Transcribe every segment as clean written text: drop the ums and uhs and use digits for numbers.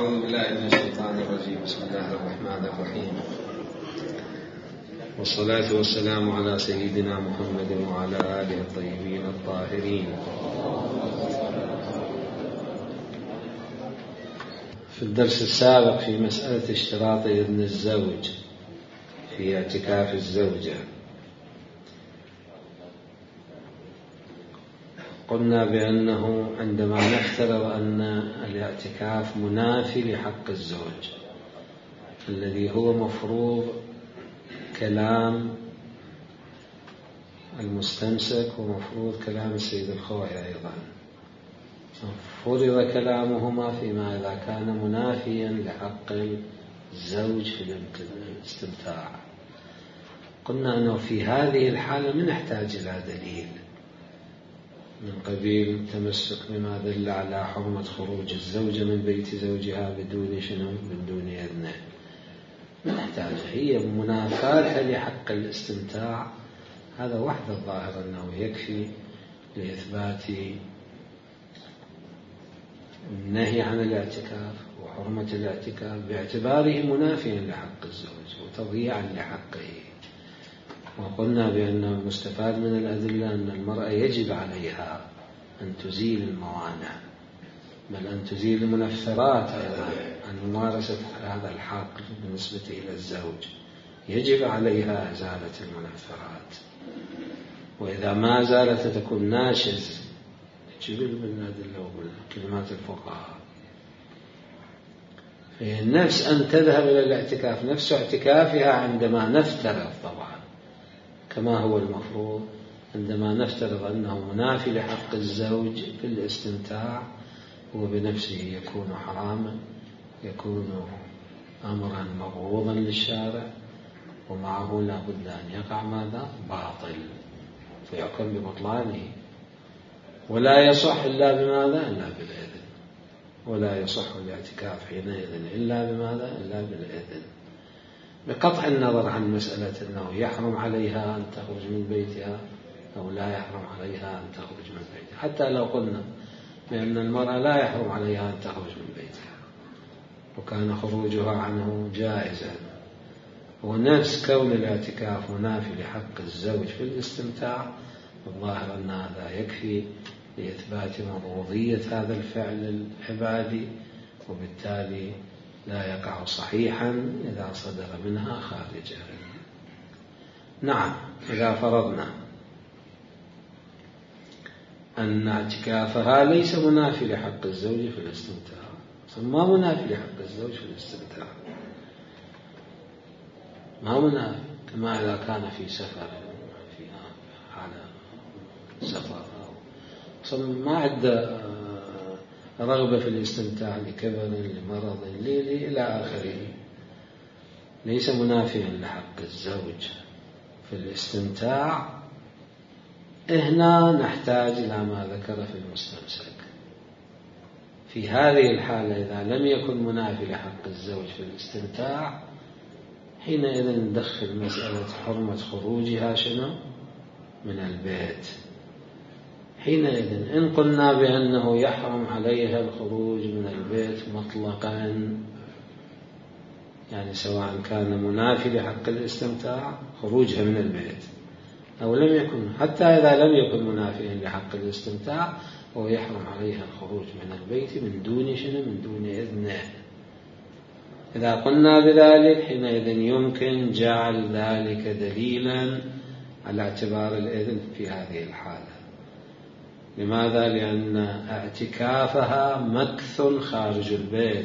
أعوذ بالله من الشيطان الرجيم. بسم الله الرحمن الرحيم، والصلاة والسلام على سيدنا محمد وعلى آله الطيبين الطاهرين. في الدرس السابق في مسألة اشتراط إذن الزوج في اعتكاف الزوجة قلنا بأنه عندما نفترض أن الاعتكاف منافي لحق الزوج الذي هو مفروض كلام المستمسك ومفروض كلام السيد الخوئي أيضا، فرض كلامهما فيما إذا كان منافيا لحق الزوج في الاستمتاع. قلنا أنه في هذه الحالة من نحتاج إلى دليل من قبيل تمسك بما دل على حرمة خروج الزوجة من بيت زوجها بدون إذنه. ما نحتاج، هي منافاة لحق الاستمتاع، هذا وحده الظاهر أنه يكفي لإثبات النهي عن الاعتكاف وحرمة الاعتكاف باعتباره منافيا لحق الزوج وتضييعا لحقه. وقلنا بأن المستفاد من الأدلة أن المرأة يجب عليها أن تزيل الموانع، بل أن تزيل المنفرات عن ممارسة هذا الحق بالنسبة إلى الزوج، يجب عليها إزالة المنفرات، وإذا ما زالت تكون ناشز جبل من الأدلة وكلمات الفقهاء. فالنفس أن تذهب إلى الاعتكاف نفس اعتكافها عندما نفترض طبعا كما هو المفروض، عندما نفترض أنه منافي لحق الزوج في الاستمتاع هو بنفسه يكون حراما، يكون أمرا مبغوضا للشارع، ومعه لا بد أن يقع ماذا؟ باطل، فيحكم ببطلانه، ولا يصح إلا بماذا؟ إلا بالإذن، ولا يصح الاعتكاف حينئذ إلا بماذا؟ إلا بالإذن، بقطع النظر عن مسألة أنه يحرم عليها أن تخرج من بيتها أو لا يحرم عليها أن تخرج من بيتها. حتى لو قلنا بأن المرأة لا يحرم عليها أن تخرج من بيتها وكان خروجها عنه جائزا، ونفس كون الاعتكاف منافي لحق الزوج في الاستمتاع، الظاهر أن هذا يكفي لإثبات مبغوضية هذا الفعل العبادي، وبالتالي لا يقع صحيحا إذا صدر منها خارجا. نعم، إذا فرضنا أن اعتكافها ليس منافي لحق الزوج في الاستمتاع، ما منافي لحق الزوج في الاستمتاع، ما منافي، كما إذا كان في سفر، في حالة سفر ما عنده رغبة في الاستمتاع لكبر لمرض إلى آخره، ليس منافيا لحق الزوج في الاستمتاع. هنا نحتاج إلى ما ذكر في المستمسك. في هذه الحالة إذا لم يكن منافي لحق الزوج في الاستمتاع، حينئذ ندخل مسألة حرمة خروجها من البيت. حينئذ إن قلنا بأنه يحرم عليها الخروج من البيت مطلقا، يعني سواء كان منافي لحق الاستمتاع خروجها من البيت أو لم يكن، حتى إذا لم يكن منافيا لحق الاستمتاع هو يحرم عليها الخروج من البيت من دون إذنه. إذا قلنا بذلك حينئذ يمكن جعل ذلك دليلا على اعتبار الإذن في هذه الحالة. لماذا؟ لأن اعتكافها مكث خارج البيت،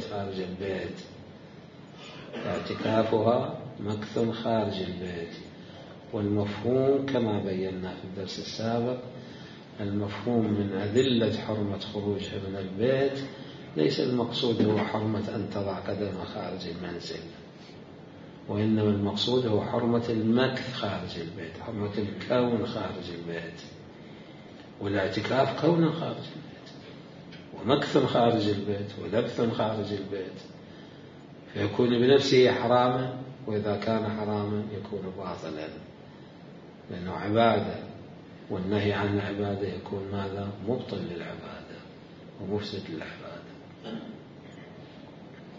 اعتكافها مكث خارج البيت، والمفهوم كما بينا في الدرس السابق، المفهوم من أدلة حرمة خروجها من البيت ليس المقصود هو حرمة أن تضع قدمها خارج المنزل، وإنما المقصود هو حرمة المكث خارج البيت، حرمة الكون خارج البيت، والاعتكاف كون خارج البيت ومكث خارج البيت ولبث خارج البيت، فيكون بنفسه حراما، وإذا كان حراما يكون باطلا لأنه عبادة، والنهي عن العبادة يكون ماذا؟ مبطل للعبادة ومفسد للعبادة.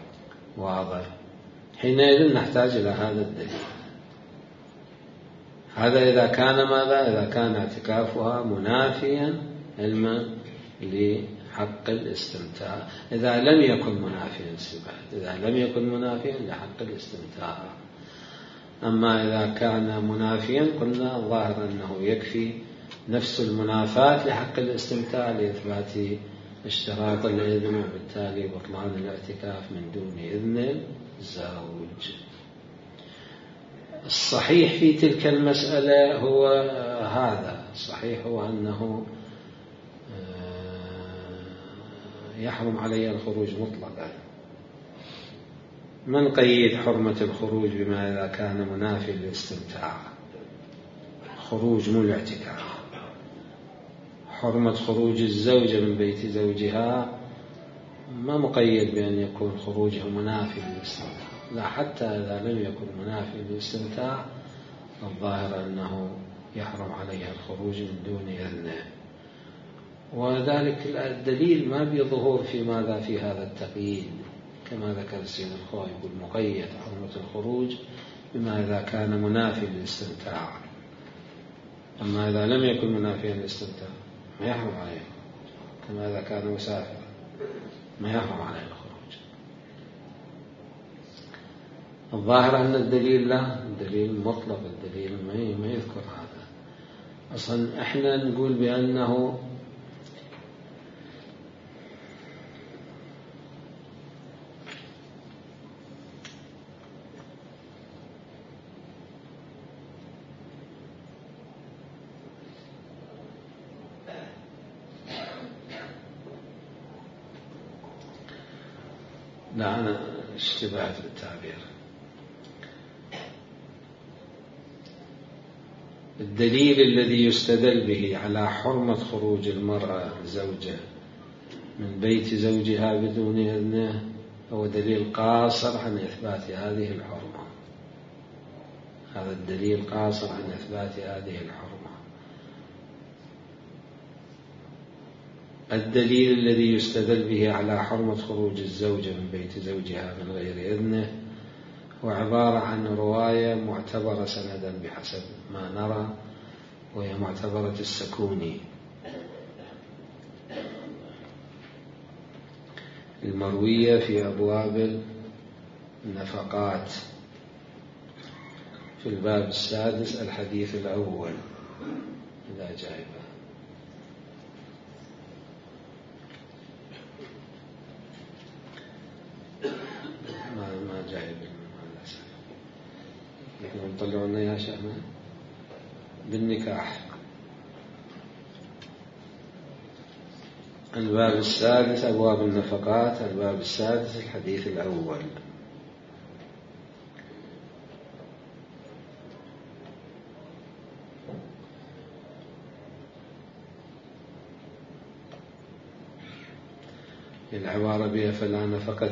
واضح. حينئذ نحتاج إلى هذا الدليل. هذا إذا كان ماذا؟ إذا كان اعتكافها منافيا علما لحق الاستمتاع. إذا لم يكن منافيا إذا لم يكن منافيا لحق الاستمتاع. أما إذا كان منافيا قلنا الظاهر أنه يكفي نفس المنافاة لحق الاستمتاع لإثبات اشتراط الإذن، وبالتالي بطلان الاعتكاف من دون إذن الزوج. الصحيح في تلك المسألة هو هذا، الصحيح هو أنه يحرم علي الخروج مطلقا. من قيد حرمة الخروج بما إذا كان منافي للاستمتاع، خروج مو الاعتكاف. حرمة خروج الزوجة من بيت زوجها ما مقيد بأن يكون خروجه منافي للاستمتاع، لا، حتى إذا لم يكن منافي للاستمتاع الظاهر أنه يحرم عليها الخروج من دون إذنه. وذلك الدليل ما بظهور في ماذا في هذا التقييد، كما ذكر السيد الخوي يقول مقيد حرمة الخروج بما إذا كان منافي للاستمتاع. أما إذا لم يكن منافيا للاستمتاع ما يحرم عليه، كما إذا كان مسافرا ما يحرم عليه الخروج. الظاهر أن الدليل لا، الدليل مطلق، الدليل ما يذكر هذا. أصلا إحنا نقول بأنه لا، أنا اشتبهت بالتعبير. الدليل الذي يستدل به على حرمة خروج المرأة زوجة من بيت زوجها بدون إذنه هو دليل قاصر عن إثبات هذه الحرمة. هذا الدليل قاصر عن إثبات هذه الحرمة. الدليل الذي يستدل به على حرمة خروج الزوجة من بيت زوجها من غير إذنه هو عبارة عن رواية معتبرة سندا بحسب ما نرى، وهي معتبرة السكوني المروية في أبواب النفقات في الباب السادس الحديث الأول إذا جايبه. ما جايب لكن نطلعنا يا شيخنا بالنكاح. الباب السادس أبواب النفقات، الباب السادس الحديث الأول. العبارة بها فلا نفقة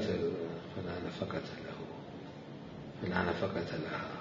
لها.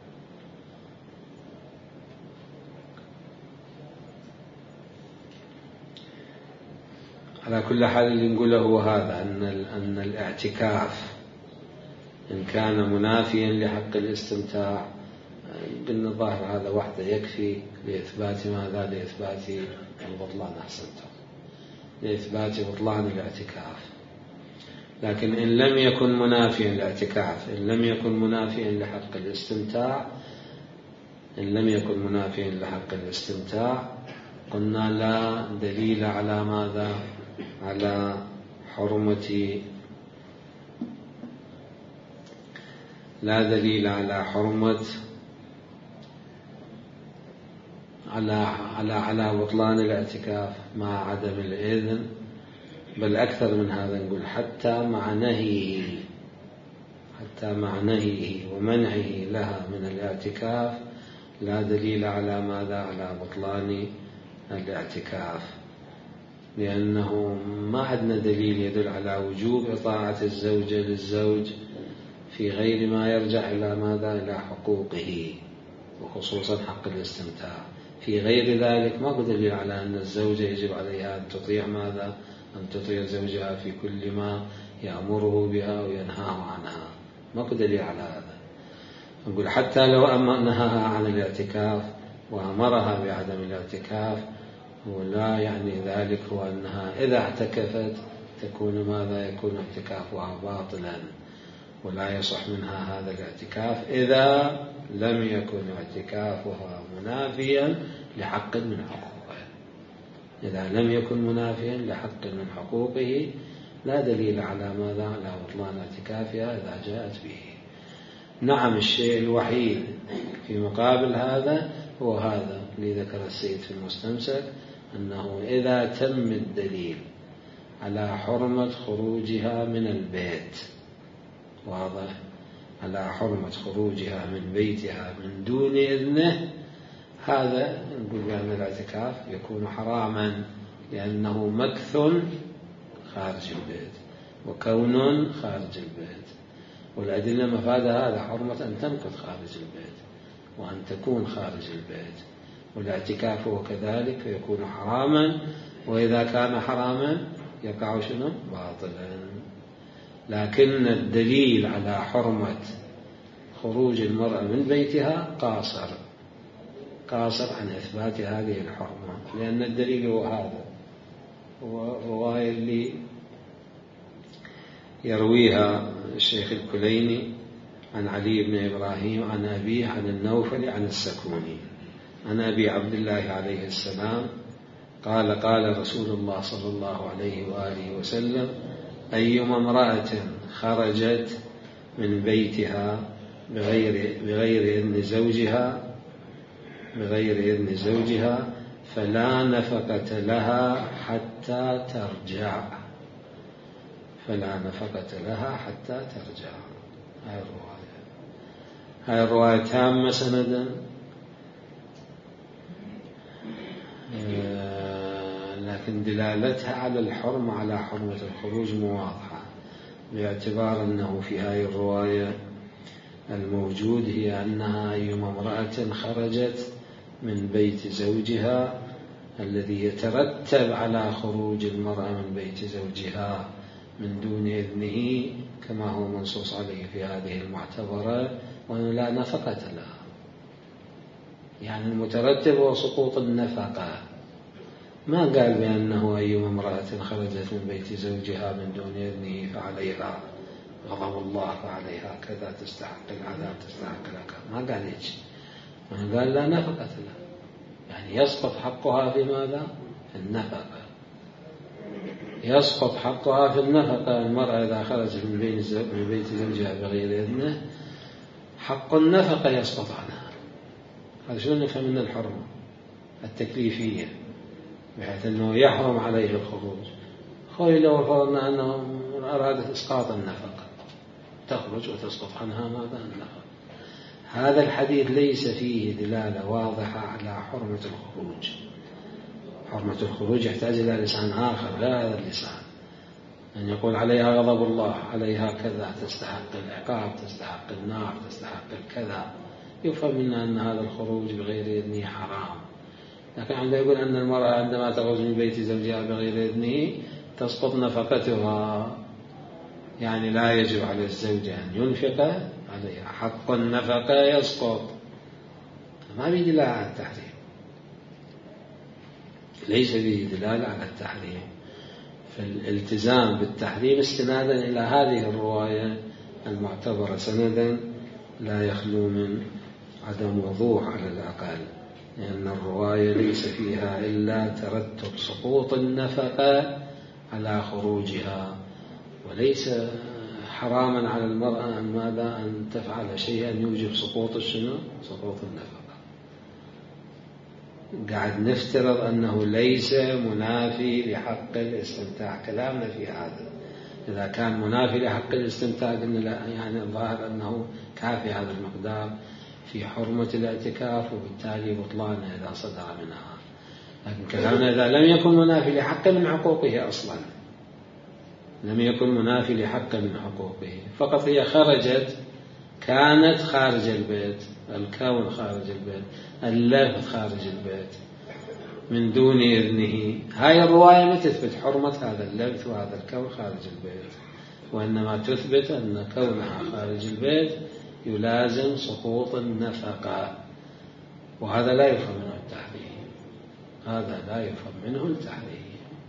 على كل حال اللي نقوله هو هذا، أن الاعتكاف إن كان منافيا لحق الاستمتاع بالظاهر هذا وحده يكفي لإثبات ماذا؟ لإثبات البطلان، أحسنتم، لإثبات بطلان الاعتكاف. لكن إن لم يكن منافيا للاعتكاف، إن لم يكن منافيا لحق الاستمتاع، إن لم يكن منافيا لحق الاستمتاع قلنا لا دليل على ماذا؟ على حرمة، لا دليل على حرمة على بطلان الاعتكاف مع عدم الإذن، بل أكثر من هذا نقول حتى مع نهيه ومنعه لها من الاعتكاف لا دليل على ماذا؟ على بطلان الاعتكاف، لأنه ما عندنا دليل يدل على وجوب إطاعة الزوجة للزوج في غير ما يرجع إلى ماذا؟ إلى حقوقه، وخصوصا حق الاستمتاع. في غير ذلك ما دليل على أن الزوجة يجب عليها أن تطيع ماذا؟ أن تطيع زوجها في كل ما يأمره بها وينهاه عنها، ماكو دليل على هذا. نقول حتى لو نهاها عن الاعتكاف وأمرها بعدم الاعتكاف، ولا يعني ذلك هو أنها إذا اعتكفت تكون ماذا؟ يكون اعتكافها باطلا، ولا يصح منها هذا الاعتكاف إذا لم يكن اعتكافها منافيا لحق من حقوقه. إذا لم يكن منافيا لحق من حقوقه لا دليل على ماذا؟ على بطلان اعتكافها إذا جاءت به. نعم، الشيء الوحيد في مقابل هذا هو هذا اللي ذكر السيد في المستمسك، أنه إذا تم الدليل على حرمة خروجها من البيت، واضح، على حرمة خروجها من بيتها من دون إذنه، هذا نقول بأن الاعتكاف يكون حراما، لأنه مكث خارج البيت وكون خارج البيت، والأدلة مفاد هذا حرمة أن تمكث خارج البيت وأن تكون خارج البيت، والاعتكاف هو كذلك فيكون حراما، وإذا كان حراما يقع شنو؟ باطلا. لكن الدليل على حرمة خروج المرأة من بيتها قاصر عن إثبات هذه الحرمة، لأن الدليل هو هذا، هو الرواية اللي يرويها الشيخ الكليني عن علي بن إبراهيم عن أبيه عن النوفل عن السكوني عن أبي عبد الله عليه السلام قال: قال رسول الله صلى الله عليه وآله وسلم: أيما امرأة خرجت من بيتها بغير إذن زوجها فلا نفقة لها حتى ترجع. هاي الرواية تامة سندا، لكن دلالتها على الحرمة، على حرمة الخروج مو واضحة، باعتبار أنه في هاي الرواية الموجود هي أنها أيما امرأة خرجت من بيت زوجها الذي يترتب على خروج المرأة من بيت زوجها من دون إذنه، كما هو منصوص عليه في هذه المعتبرة، وأنه لا نفقة لها، يعني المترتب هو سقوط النفقة. ما قال بأنه أيما امرأة خرجت من بيت زوجها من دون إذنه فعليها غضب الله، فعليها كذا، تستحق العذاب، تستحق العقاب، ما قال هيك، قال لا نفقة لها، يعني يسقط حقها في ماذا؟ في النفقة. يسقط حقها في النفقة. المرأة إذا خرجت من بيت زوجها بغير إذنه حق النفقة يسقط عنها. هذا شو نفهم من الحرمة التكليفية، بحيث أنه يحرم عليه الخروج. خوي لو فرضنا أنه أرادت إسقاط النفقة تخرج وتسقط عنها ماذا؟ النفقة. هذا الحديث ليس فيه دلالة واضحة على حرمة الخروج. حرمة الخروج يحتاج إلى لسان آخر لا هذا اللسان، أن يقول عليها غضب الله، عليها كذا، تستحق العقاب، تستحق النار، تستحق الكذا، يفهم منا أن هذا الخروج بغير إذنه حرام. لكن عندما يقول أن المرأة عندما تخرج من بيت زوجها بغير إذنه تسقط نفقتها، يعني لا يجب على الزوج أن ينفق عليها، حق النفقة يسقط، ما في دلالة على التحريم، ليس به دلالة على التحريم. فالالتزام بالتحريم استنادا إلى هذه الرواية المعتبرة سندا لا يخلو من عدم وضوح على الأقل، لأن الرواية ليس فيها إلا ترتب سقوط النفقة على خروجها، وليس حراما على المرأة أن ماذا؟ أن تفعل شيئا يوجب سقوط سقوط النفقة. قاعد نفترض أنه ليس منافي لحق الاستمتاع، كلامنا في هذا. إذا كان منافي لحق الاستمتاع قلنا لا، يعني الظاهر أنه كافي هذا المقدار في حرمة الاعتكاف، وبالتالي بطلانه إذا صدر منها. لكن كلامنا إذا لم يكن منافي لحق من حقوقه أصلا، لم يكن منافي لحق من حقوقه، فقط هي خرجت، كانت خارج البيت، الكون خارج البيت، اللفظ خارج البيت من دون إذنه. هاي الرواية ما تثبت حرمة هذا اللبث وهذا الكون خارج البيت، وإنما تثبت أن كونها خارج البيت يلازم سقوط النفقة، وهذا لا يفهم منه التحريم، هذا لا يفهم منه التحريم.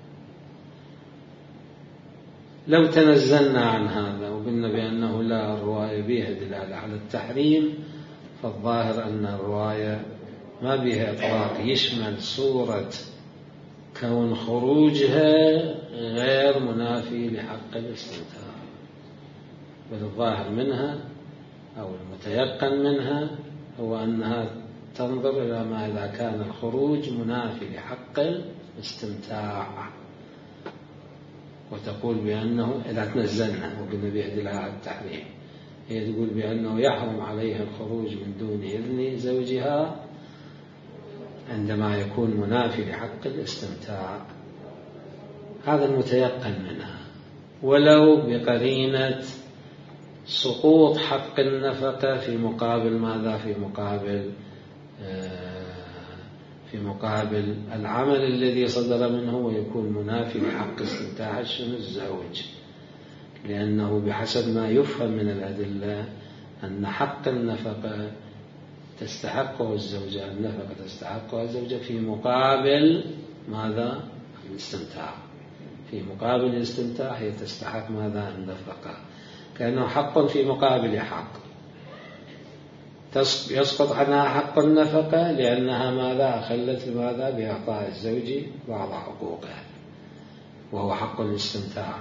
لو تنزلنا عن هذا وقلنا بأنه لا الرواية بها دلالة على التحريم، فالظاهر أن الرواية ما بها إطلاق يشمل صورة كون خروجها غير منافي لحق الاستمتاع، بل الظاهر منها أو المتيقن منها هو أنها تنظر إلى ما إذا كان الخروج منافي لحق الاستمتاع، وتقول بأنه إذا تنزلنا وقلنا به دلالة على التحريم، هي تقول بأنه يحرم عليها الخروج من دون إذن زوجها عندما يكون منافي لحق الاستمتاع، هذا المتيقن منها، ولو بقرينة سقوط حق النفقة في مقابل ماذا؟ في مقابل العمل الذي صدر منه ويكون منافي لحق استمتاع الزوج، لأنه بحسب ما يفهم من الأدلة أن حق النفقة تستحقه الزوجة، النفقة تستحقها الزوجة في مقابل ماذا؟ الاستمتاع، في مقابل الاستمتاع هي تستحق ماذا؟ النفقة، كأنه حق في مقابل حق، يسقط عنها حق النفقة لأنها ماذا؟ أخلت بماذا؟ بإعطاء الزوج بعض حقوقه وهو حق الاستمتاع.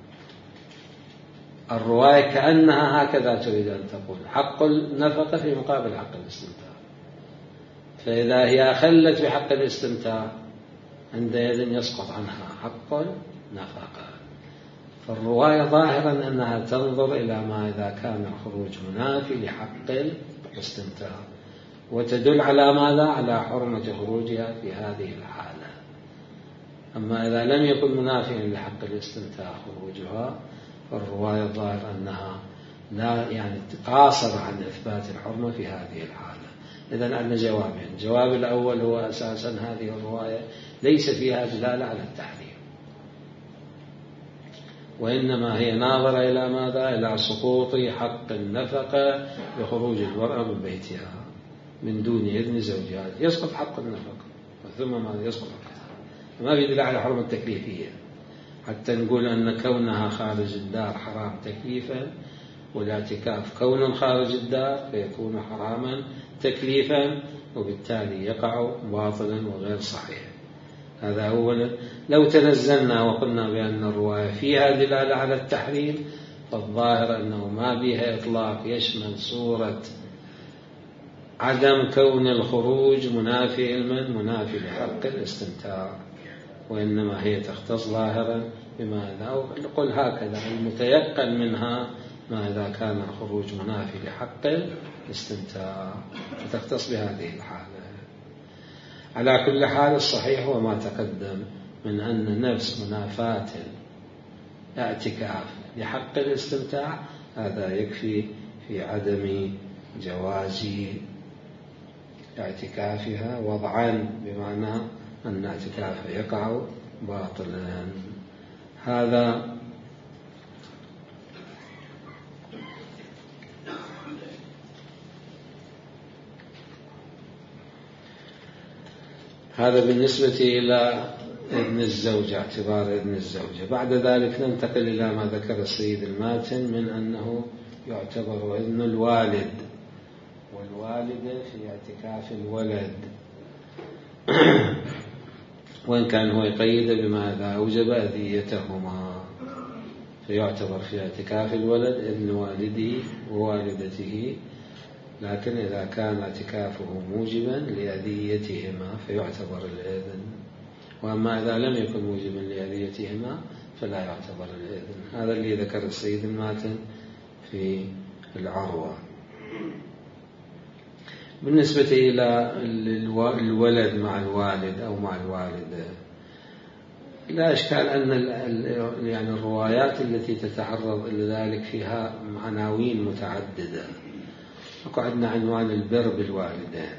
الرواية كأنها هكذا تريد أن تقول حق النفقة في مقابل حق الاستمتاع، فإذا هي أخلت بحق الاستمتاع عندئذ يسقط عنها حق النفقة. فالرواية ظاهرا أنها تنظر إلى ما إذا كان الخروج منافي لحق الاستمتاع، وتدل على ماذا؟ على حرمة خروجها في هذه الحالة. أما إذا لم يكن منافيا لحق الاستمتاع خروجها، فالرواية ظاهر أنها لا يعني قاصر عن إثبات الحرمة في هذه الحالة. إذن عندنا جوابين، الجواب الأول هو أساسا هذه الرواية ليس فيها دلالة على التحريم، وإنما هي ناظرة إلى ماذا؟ إلى سقوط حق النفقة بخروج المرأة من بيتها من دون إذن زوجها، يسقط حق النفقة ثم ما يسقط حقها، ما في دلالة على حرمة التكليفية حتى نقول أن كونها خارج الدار حرام تكليفا، والاعتكاف كون خارج الدار فيكون حراما تكليفا، وبالتالي يقع باطلا وغير صحيح. هذا أولا. لو تنزلنا وقلنا بأن الرواية فيها دلالة على التحريم، فالظاهر أنه ما بها إطلاق يشمل صورة عدم كون الخروج منافي لحق الاستمتاع، وإنما هي تختص ظاهرا بماذا؟ أو نقول هكذا المتيقن منها ما إذا كان الخروج منافي لحق الاستمتاع، فتختص بهذه الحالة. على كل حال الصحيح هو ما تقدم من أن نفس منافاة الاعتكاف لحق الاستمتاع هذا يكفي في عدم جواز اعتكافها وضعا، بمعنى أن اعتكافها يقع باطلا. هذا بالنسبة إلى ابن الزوجة، اعتبار ابن الزوجة. بعد ذلك ننتقل إلى ما ذكر السيد الماتن من أنه يعتبر ابن الوالد والوالدة في اعتكاف الولد، وإن كان هو يقيد بماذا أوجب أذيتهما، فيعتبر في اعتكاف الولد ابن والده ووالدته، لكن إذا كان اعتكافه موجبا لأذيتهما فيعتبر الإذن، وأما إذا لم يكن موجبا لأذيتهما فلا يعتبر الإذن. هذا اللي ذكر السيد الماتن في العروة. بالنسبة إلى الولد مع الوالد أو مع الوالدة، لا إشكال أن يعني الروايات التي تتعرض إلى ذلك فيها عناوين متعددة. أكو عندنا عنوان البر بالوالدين،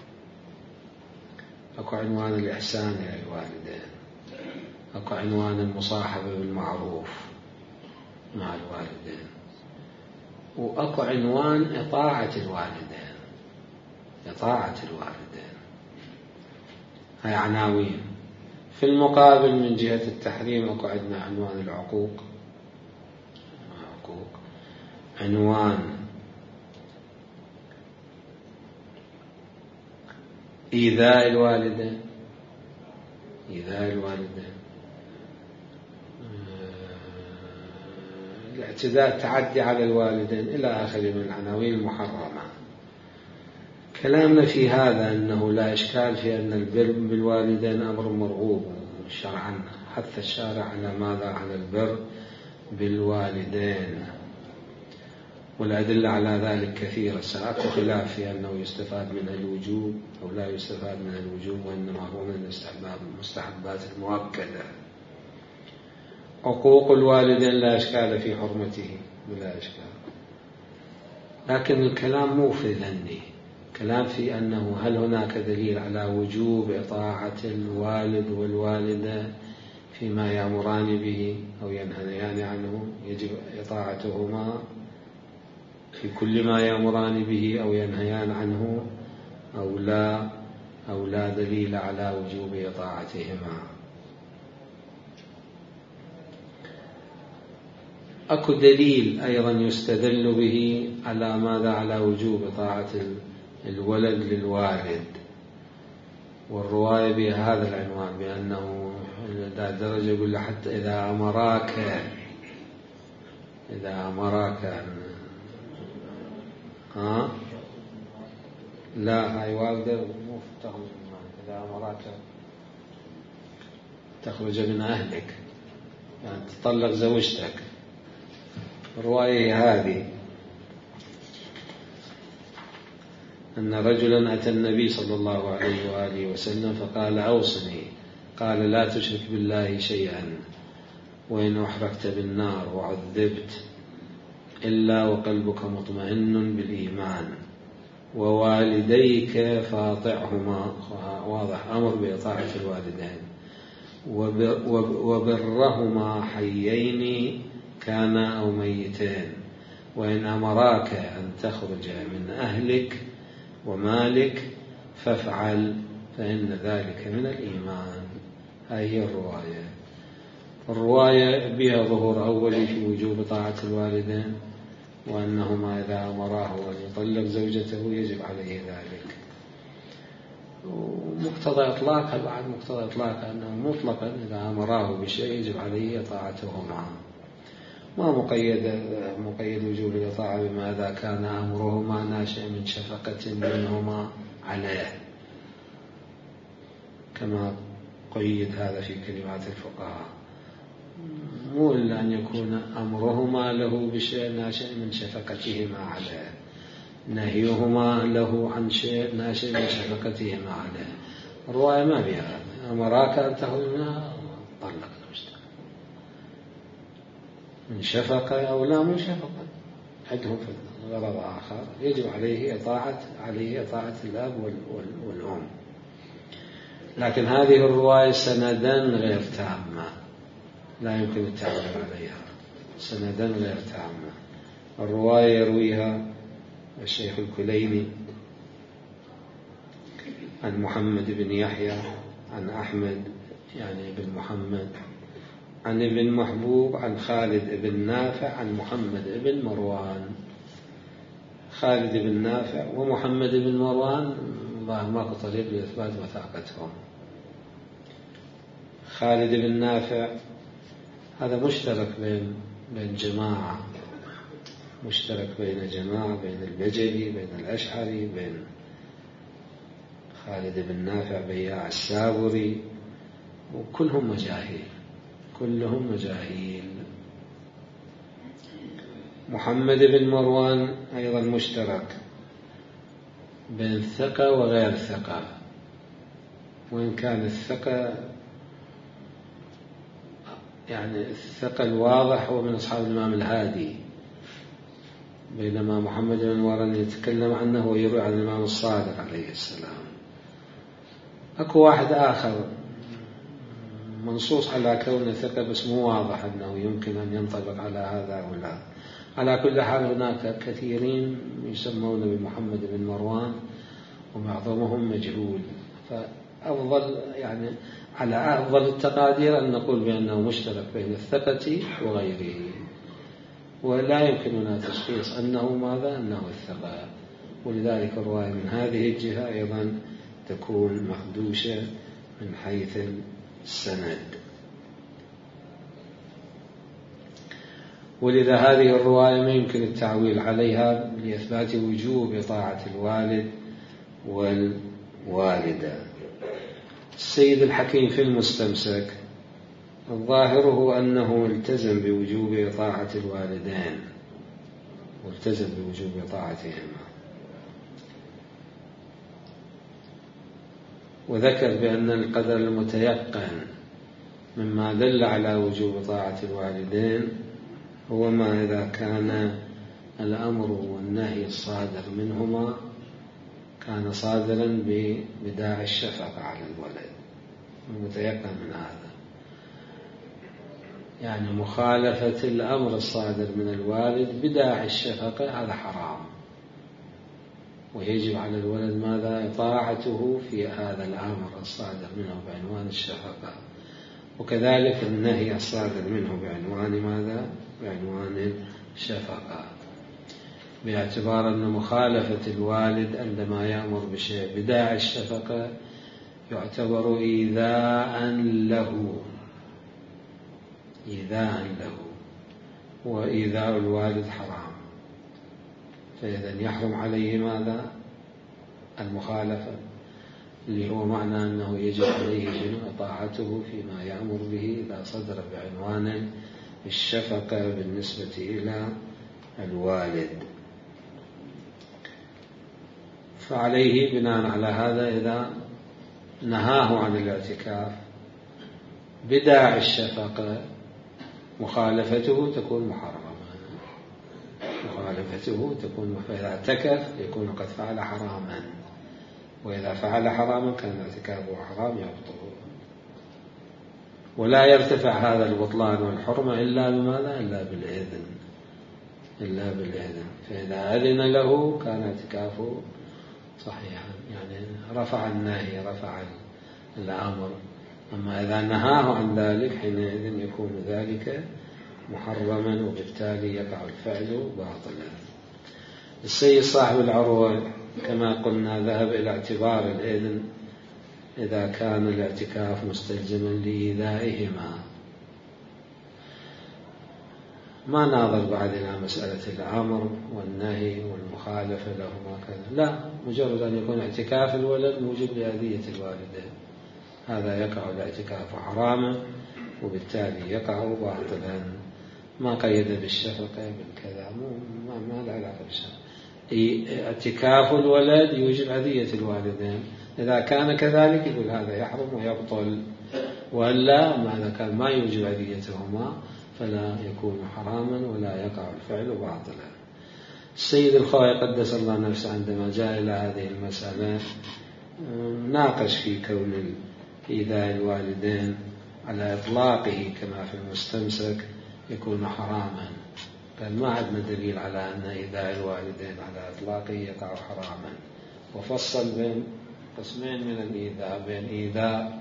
أكو عنوان الإحسان إلى الوالدين، أكو عنوان المصاحبة بالمعروف، مع الوالدين، وأكو عنوان إطاعة الوالدين. إطاعة الوالدين هاي عناوين. في المقابل من جهة التحريم أكو عندنا عنوان العقوق، عنوان إيذاء الوالدين، الاعتداء، التعدي على الوالدين، إلى آخره من العناوين المحرمة. كلامنا في هذا أنه لا إشكال في أن البر بالوالدين أمر مرغوب شرعا، حث الشارع على ماذا؟ على البر بالوالدين، والأدلة على ذلك كثيرة. سأكو خلاف في أنه يستفاد من الوجوب أو لا يستفاد من الوجوب، وإنما هو من المستحبات المؤكدة. عقوق الوالدين لا إشكال في حرمته، بلا إشكال، لكن الكلام مو في ذني، كلام في أنه هل هناك دليل على وجوب إطاعة الوالد والوالدة فيما يأمران به أو ينهيان عنه، يجب إطاعتهما في كل ما يأمران به أو ينهيان عنه أو لا دليل على وجوب إطاعتهما. أكو دليل أيضا يستدل به على ماذا؟ على وجوب إطاعة الولد للوالد، والرواية بهذا العنوان بأنه درجة يقول حتى إذا أمراك لا، هاي والدة مو تخرج من، إذا أمراك تخرج من أهلك، يعني تطلق زوجتك. الرواية هذه أن رجلا أتى النبي صلى الله عليه وآله وسلم فقال أوصني، قال لا تشرك بالله شيئا، وإن أحرقت بالنار وعذبت إلا وقلبك مطمئن بالإيمان، ووالديك فاطعهما. واضح، أمر بإطاعة الوالدين، وبرهما حيين كانا أو ميتين، وإن أمراك أن تخرج من أهلك ومالك فافعل فإن ذلك من الإيمان. هذه الرواية بها ظهور أولي في وجوب طاعة الوالدين، وأنهما إذا أمراه أن يطلق زوجته يجب عليه ذلك. ومقتضى إطلاقها بعد مقتضى إطلاقها أنه مطلقا إذا أمراه بشيء يجب عليه طاعتهما، ما مقيد وجوب الإطاعة بما إذا كان أمرهما ناشئ من شفقة منهما عليه، كما قيد هذا في كلمات الفقهاء، مو إلا أن يكون أمرهما له بشيء ناشئ من شفقتهما عليه، نهيهما له عن شيء ناشئ من شفقتهما عليه. الرواية ما بها أمراك أن تخرج منها طلق زوجتك، من شفقة أو لا من شفقة، عندهم في غرض آخر يجب عليه إطاعة الأب والأم. لكن هذه الرواية سندا غير تامة، لا يمكن التعبير عليها، سندا غير تامة. الرواية يرويها الشيخ الكليني عن محمد بن يحيى عن أحمد يعني بن محمد عن ابن محبوب عن خالد بن نافع عن محمد بن مروان. خالد بن نافع ومحمد بن مروان الله ماكو طريق لإثبات وثاقتهم. خالد بن نافع هذا مشترك بين جماعة، مشترك بين جماعة، بين البجلي بين الأشعري، بين خالد بن نافع بياع السابري، وكلهم مجاهيل. محمد بن مروان أيضا مشترك بين ثقة وغير ثقة، وإن كان الثقة يعني الثقة الواضح هو من أصحاب الإمام الهادي، بينما محمد بن مروان يتكلم عنه ويروي عن الإمام الصادق عليه السلام. أكو واحد آخر منصوص على كونه ثقة بس مو واضح أنه يمكن أن ينطبق على هذا أو لا. على كل حال هناك كثيرين يسمون بمحمد بن مروان ومعظمهم مجهول، فأفضل يعني على أفضل التقادير أن نقول بأنه مشترك بين الثقة وغيره، ولا يمكننا تشخيص أنه ماذا أنه الثقة، ولذلك الرواية من هذه الجهة أيضا تكون مخدوشة من حيث السند. ولذا هذه الرواية ما يمكن التعويل عليها لإثبات وجوب طاعة الوالد والوالدة. السيد الحكيم في المستمسك الظاهر هو أنه التزم بوجوب طاعة الوالدين والتزم بوجوب طاعتهما، وذكر بأن القدر المتيقن مما دل على وجوب طاعة الوالدين هو ما إذا كان الأمر والنهي الصادر منهما كان صادرا بداعي الشفقة على الولد، المتيقن من هذا، يعني مخالفة الأمر الصادر من الوالد بداعي الشفقة هذا حرام، ويجب على الولد ماذا؟ طاعته في هذا الأمر الصادر منه بعنوان الشفقة، وكذلك النهي الصادر منه بعنوان ماذا؟ بعنوان الشفقة، باعتبار أن مخالفة الوالد عندما يأمر بشيء بداعي الشفقة يعتبر إيذاء له، وإيذاء الوالد حرام، فإذا يحرم عليه ماذا؟ المخالفة، اللي هو معنى أنه يجب عليه طاعته فيما يأمر به إذا صدر بعنوان الشفقة بالنسبة إلى الوالد. فعليه بناء على هذا إذا نهاه عن الاعتكاف بداعي الشفقة مخالفته تكون محرمة، فإذا اعتكف يكون قد فعل حراما، وإذا فعل حراما كان اعتكافه حرام يبطل، ولا يرتفع هذا البطلان والحرمة إلا بماذا؟ إلا بالإذن، فإذا أذن له كان اعتكافه صحيحا، يعني رفع النهي رفع الأمر. أما إذا نهاه عن ذلك حينئذ يكون ذلك محرما، وبالتالي يقع الفعل باطلا. السيد صاحب العروة كما قلنا ذهب إلى اعتبار الإذن إذا كان الاعتكاف مستلزما لإيذائهما، ما ناظر بعد إلى مسألة الأمر والنهي والمخالفة لهما كذا، لا، مجرد أن يكون اعتكاف الولد موجب لأذية الوالدين هذا يقع الاعتكاف حراما، وبالتالي يقع باطلا، ما قيد بالشفقة بالكذا، ما لا علاقة بالشفقة. اعتكاف الولد يوجب أذية الوالدين، إذا كان كذلك يقول هذا يحرم ويبطل، وإلا إذا كان ما يوجب أذيتهما فلا يكون حراما ولا يقع الفعل باطلا. السيد الخوئي قدس الله نفسه عندما جاء إلى هذه المسألة ناقش في كون إيذاء الوالدين على إطلاقه كما في المستمسك يكون حراما، قال ما عندنا دليل على أن إيذاء الوالدين على إطلاقه يقع حراما، وفصل بين قسمين من الإيذاء، بين إيذاء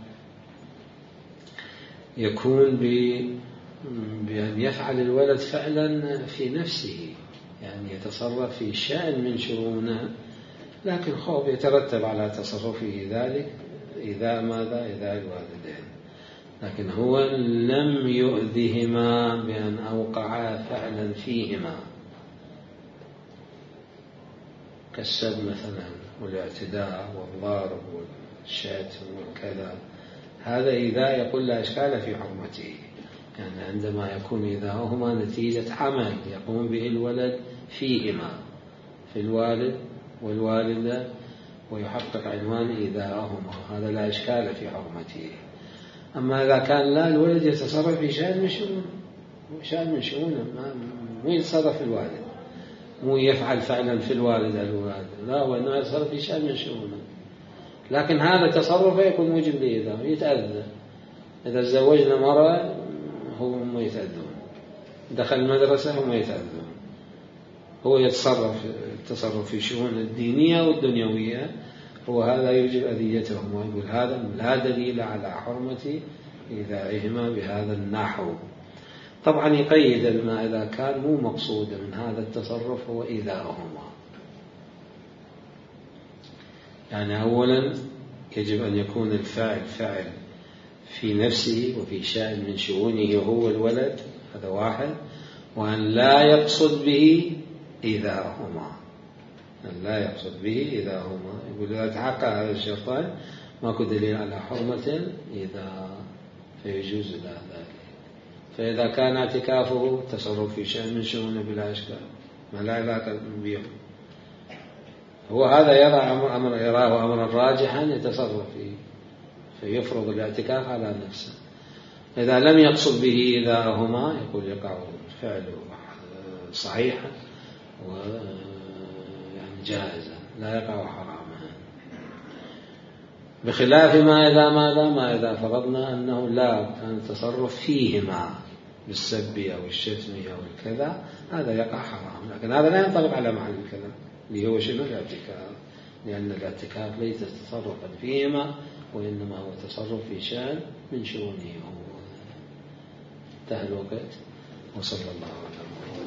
يكون بأن يفعل الولد فعلا في نفسه، يعني يتصرف في شأن من شؤونه، لكن خوف يترتب على تصرفه ذلك إيذاء ماذا؟ إيذاء الوالدين، لكن هو لم يؤذهما بأن أوقع فعلا فيهما كالسب مثلا والاعتداء والضرب والشتم والكذا، هذا إيذاء يقول لا إشكال في حرمته، يعني عندما يكون إيذاؤهما نتيجة عمل يقوم به الولد فيهما، في الوالد والوالدة، ويحقق عنوان إيذاءهما، هذا لا إشكال في حرمته. أما إذا كان لا، الولد يتصرف في شأن من شؤونه، مو يتصرف في الوالد، مو يفعل فعلا في الوالد لا، وإنه يتصرف في شأن من شؤونه، لكن هذا تصرفه يكون موجب لإيذاء، يتأذى، إذا تزوجنا مرة هم يتأذون، دخل المدرسة هم يتأذون، هو يتصرف في شؤون الدينية والدنيوية، هو هذا يوجب أذيتهم، ويقول هذا لا دليل على حرمة إيذائهما بهذا النحو. طبعا يقيد ما إذا كان مو مقصود من هذا التصرف هو إيذاؤهما. يعني أولا يجب أن يكون الفاعل فاعل في نفسه وفي شأن من شؤونه وهو الولد، هذا واحد، وأن لا يقصد به إيذاءهما، أن لا يقصد به إيذاءهما. يقول إذا تحقق هذا الشرطان ماكو دليل على حرمة إذا فيجوز له ذلك. فإذا كان اعتكافه تصرف في شأن من شؤونه بلا إشكال، ما لا علاقة به، هو هذا يراه أمرا راجحا يتصرف فيه فيفرض الاعتكاف على نفسه. إذا لم يقصد به إيذاءهما يقول يقع فعله صحيحا ويعني جائزا، لا يقع حراما، بخلاف ما إذا فرضنا أنه لا كان التصرف فيهما بالسب أو الشتم أو الكذا، هذا يقع حرام. لكن هذا لا ينطبق على محل الكلام اللي هو شنو الاعتكاف، لأن الاعتكاف ليس تصرفا فيهما وإنما هو تصرف في شأن من شؤونه. انتهى الوقت، وصلى الله عليه وسلم.